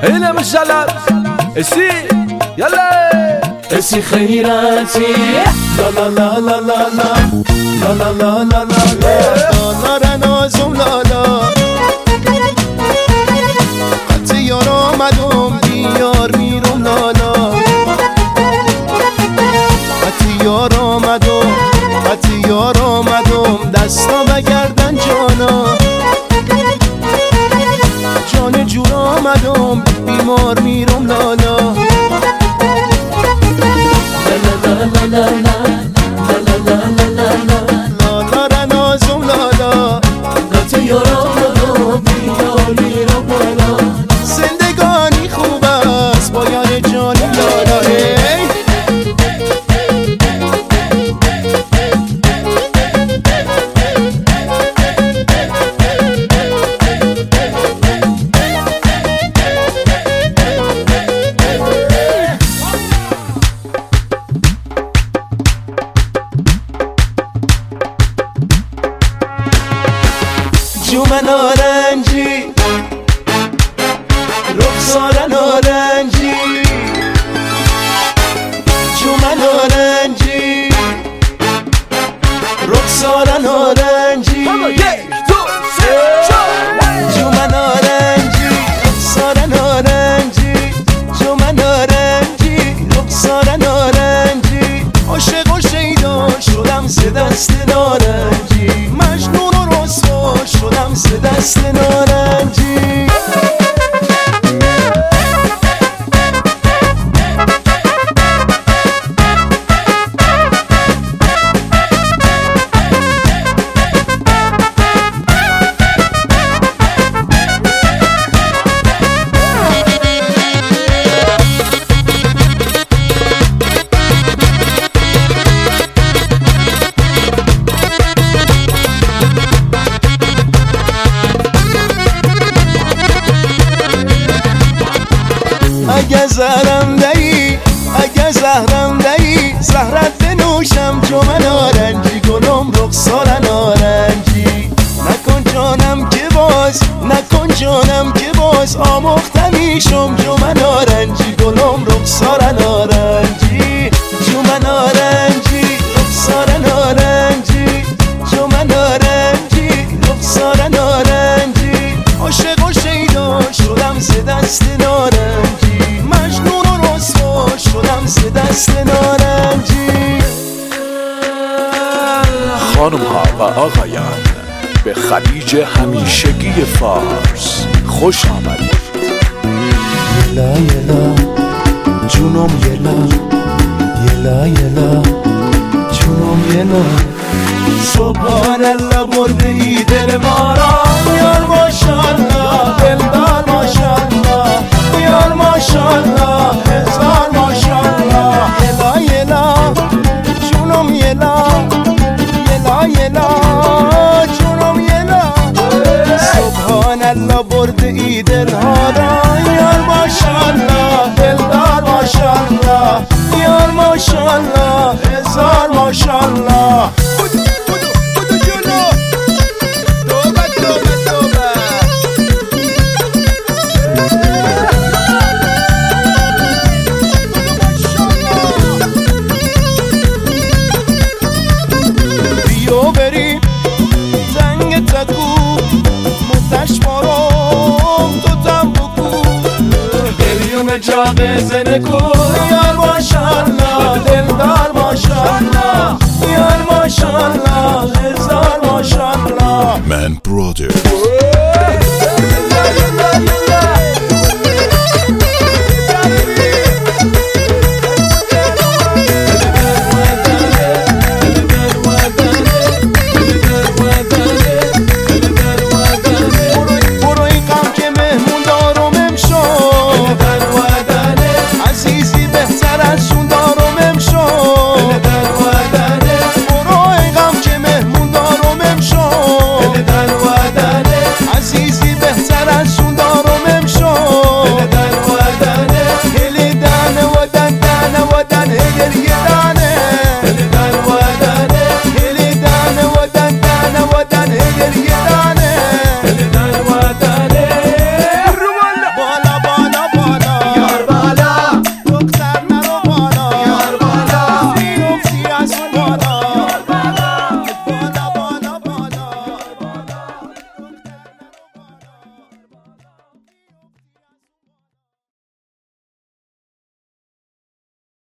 هنا مش جلال اسي يلا اسي خيراتي لا لا لا لا لا لا لا لا لا لا لا نازم لا لا قطع یار آمدم بیار میرم لالا قطع یار آمدم قطع یار آمدم دستا و گردن جانا جان جور آمدم بیمار میرم لالا لا لا لا لا لا لا لا لا لا لا لا نازم لالا قطع یار آمدم بیار میرم لالا زندگانی خوب است با یار جانی لالا جوم نارنجی رخسار نارنجی جوم نارنجی رخسار نارنجی جوم نارنجی رخسار نارنجی جوم نارنجی رخسار نارنجی عاشق و شیدا شدم ز دست نارنجی مجنون و رسوا شدم ز دست نارنجی اگه زهرم دهی اگه زهرم دهی زهرت بنوشم جوم نارنجی گلم رخسار نارنجی نکن جانم که باز نکن جانم که باز آموختمیشم جوم نارنجی گلم رخسار نارنجی جوم نارنجی رخسار نارنجی جوم نارنجی رخسار نارنجی عاشق و شیدا شدم ز دست نارنجی مجنون و رسوا شدم ز دست نارنجی خانم ها و آقایان به خلیج همیشگی فارس خوش آمدید. یلا یلا جونم یلا یلا یلا جونم یلا سبحان الله برده ای دل ما را یار ماشاءالله دلدار ماشاءالله یار ماشاءالله هزار ماشاءالله یلا یلا جونم یلا یلا یلا جونم یلا سبحان الله برده ای دلها را یار ماشاءالله دلدار ماشاءالله یار ماشاءالله هزار ماشاءالله بریم زنگ تکو متش بارم تو تم بکو قلیون جاق زنکو یار ماشاءالله